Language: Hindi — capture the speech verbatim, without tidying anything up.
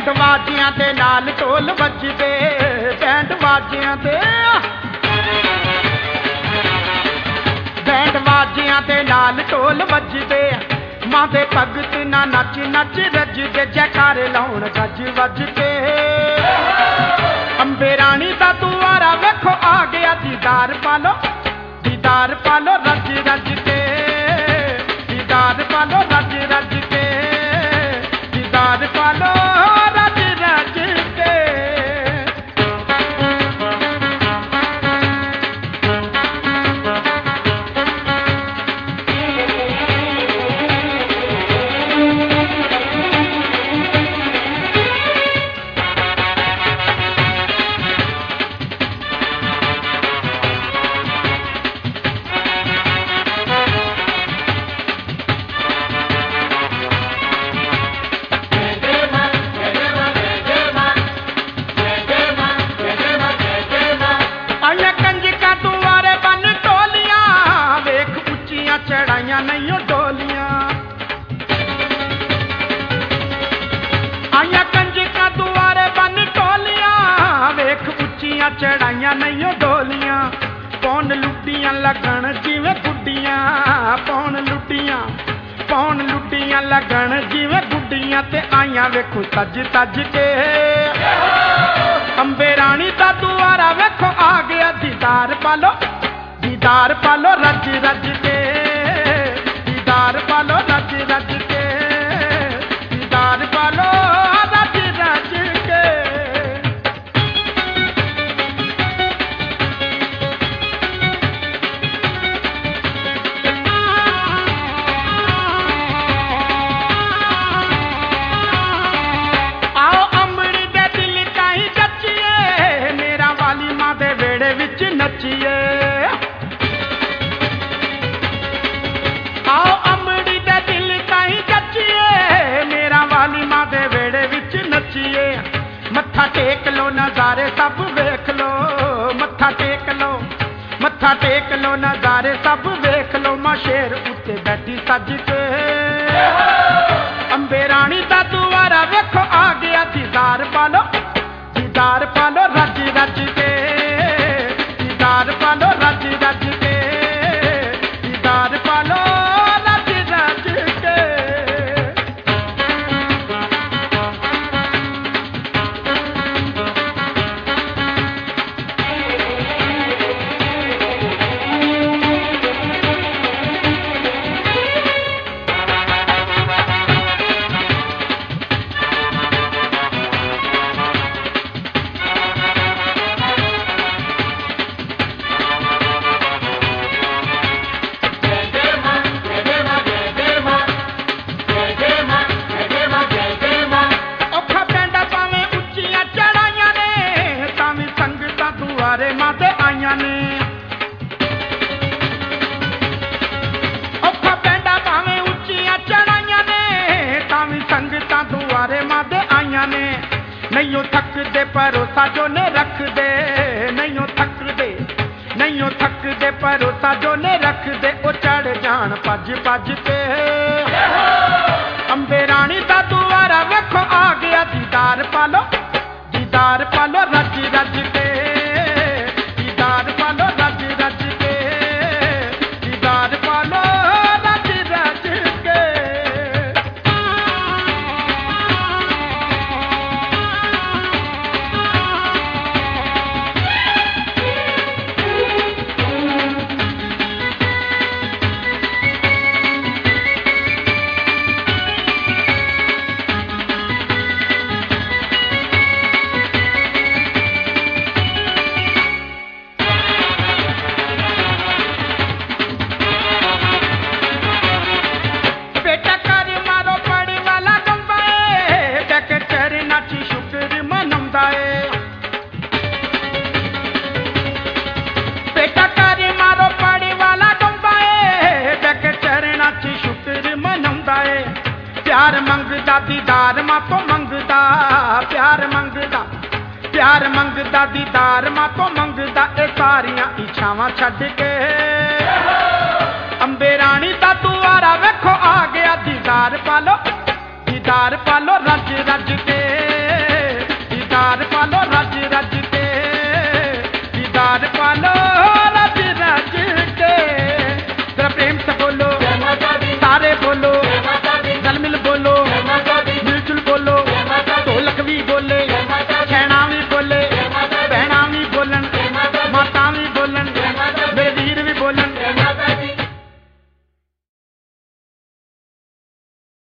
बैंड वाजियां दे नाल ढोल वजदे, बैंड वाजियां दे बैंड वाजियां दे नाल ढोल वजदे, मां दे भगत ना नच नच रजदे, जयकारे लाउण गज वज के। अंबे रानी दा दुआरा वेखो आ गया, दीदार पालो दीदार पालो रज रज के, दीदार पालो रज रज के, दीदार पालो रज रज के। चढ़ाइया नहीं डोलियां आइया कंजका दुआरे बन टोलियां, वेख उच्चियां चढ़ाइया नहीं डोलियां। पौन लुटियां लगन जिवें गुड्डियां, पौन लुटियां पौन लुटियां लगन जिवें गुड्डियां, ते आइया वेखो सज सज के। अंबे रानी दा दुआरा वेखो आ गया, दीदार पालो दीदार पालो रज रज के, दीदार पालो रज रज के, दीदार पालो रज रज के। आओ अमड़ी दे दिल ताईं जच्चिए, मेरा वाली मां दे वेड़े विच नच्चिए। आओ अमड़ी दे दिल ताईं जच्चिए, मेरा वाली मां दे वेड़े विच नच्चिए। मत्था टेक लो नजारे सब वेख लो, मत्था टेक लो मत्था टेक लो नजारे सब वेख लो, मां शेर उत्ते बैठी सज के। अंबे रानी दा दुआरा वेखो आ गया, दीदार पालो दीदार पालो रज रज के, दीदार पालो रज रज के, दीदार पालो रज रज के। दुआरे माते आइयां ने औखा पैंडा भावें उच्चियां चढ़ाइयां ने, तावी संगतां दुआरे माते आइयां ने। नहीं थकदे भरोसा जो ने रख दे, नहीं थकदे नहीं थकदे भरोसा जो ने रख दे, ओ चढ़ जान भज भज के। अंबे रानी दा दुआरा वेखो आ गया, दीदार पालो दीदार पालो रज रज के, दीदार पालो रज रज के, दीदार पालो रज रज के। प्यार मंगदा दीदार मां तो मंगदा, प्यार मंगदा प्यार मंगदा दीदार मां तो मंगदा, ए सारियां इच्छावां छड्ड के। अंबे रानी दा दुआरा वेखो आ गया, दीदार पालो